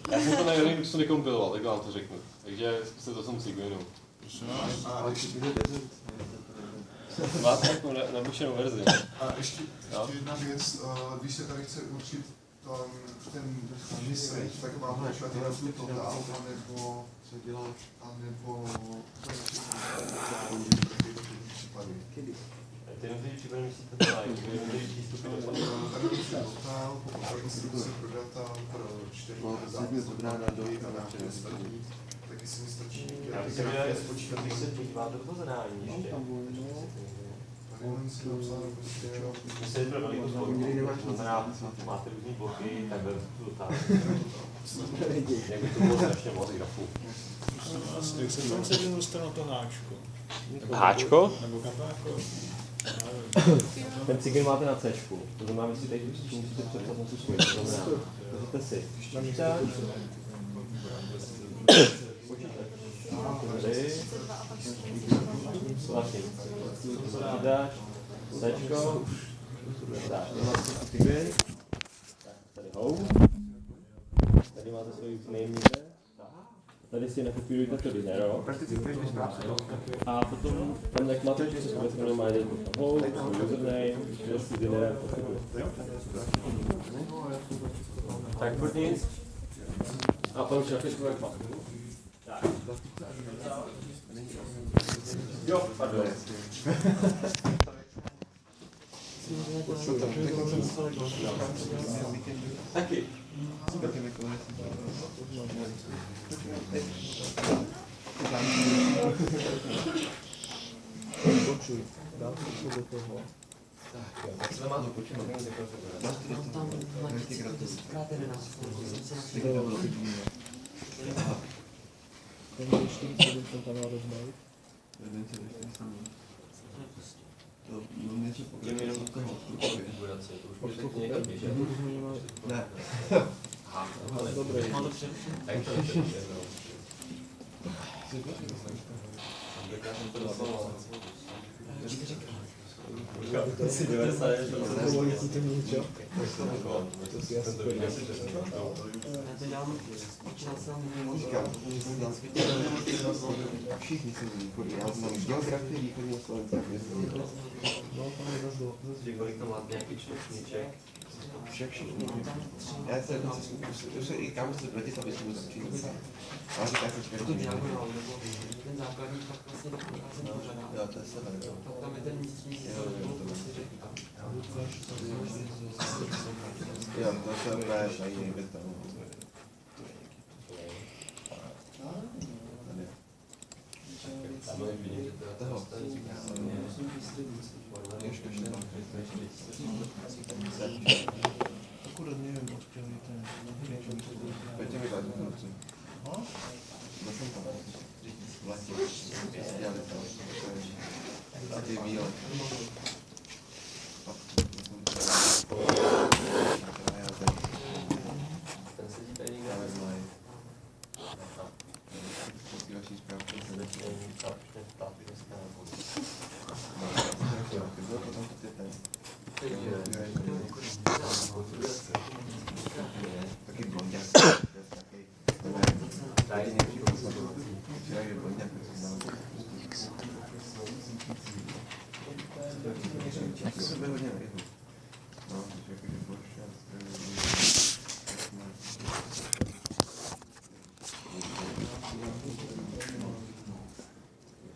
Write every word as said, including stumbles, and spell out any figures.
Já jsem to nevím, co nekompiloval, tak vám to řeknu. Takže zkuste to jsem Cygwinu. A ještě bude dezent. Máte takovou nabušenou verzi. A ještě, ještě jedna věc, uh, když se tady chce určit um, ten výsledek, tak mám například jenom tu total, anebo, anebo případy. Ty jednotlivé případy myslíte to like, ty jednotlivé přístupy do Tady je total, pokud distribuce pro data, pro čtení, taky si mi stačí. Já bych se když se podíváte do toho zadání ještě. Myslím, že pro velikost bloku, to znamená, máte různý bloky, tak vezmu tu dotáhnu. Jak by to bylo strašně moc grafů. Jak se tam sedí dostanu to háčko? Háčko? Nebo kapáko? Ten Cygwin máte na C, to znamená, vy si teď musíte přepsat na tu svoji, to znamená, vezměte si počítač, tady, vlastně, počítač, Cčko, tak, tady máte si Cygwin, tady home, tady máte svoji name user, tady si nakopírujte to dinero a potom tam jak máte všechno zpracované, máte tam home, svůj username, svůj dinero, tak furt nic. A pak už napíšu jak mám. Tak. Jo, pardon. Taky. Počuj, dám se do toho. Tak jo, tak se má to počítat. Mám tam hladit desetkrát jedenáct. Ten je čtyřicet sedm tam má rozmajit. To no něco pokračuje jenom z toho konfigurace, to už můžete někam běžet. Ne. Aha, dobré. Tak to je všechno. Aplikářem to dostalo. To si devadesát procent Povolící to ničo. To si asi to Já to dělám, počítal jsem mimo Všichni jsou východní, já znám geografii východního Slovenska. No, tam je zase do... Kolik tam máte nějaký čtvrtníček? Však všichni. Já se to se i kam se vrátí, aby se mu začít. Ale říká se čekat. to diagonál, nebo ten základní tak vlastně dochází pořádá. Jo, to je sever, jo. Tak tam je ten místní. Jo, to se úplně tady nejde tam. Tam je vidět, že to je toho. Ještě ještě tam. Akurát nevím, odkud je ten. Pojďte mi dát minutu. No jsem tam. V letě. Dělali tam. A ty bílé.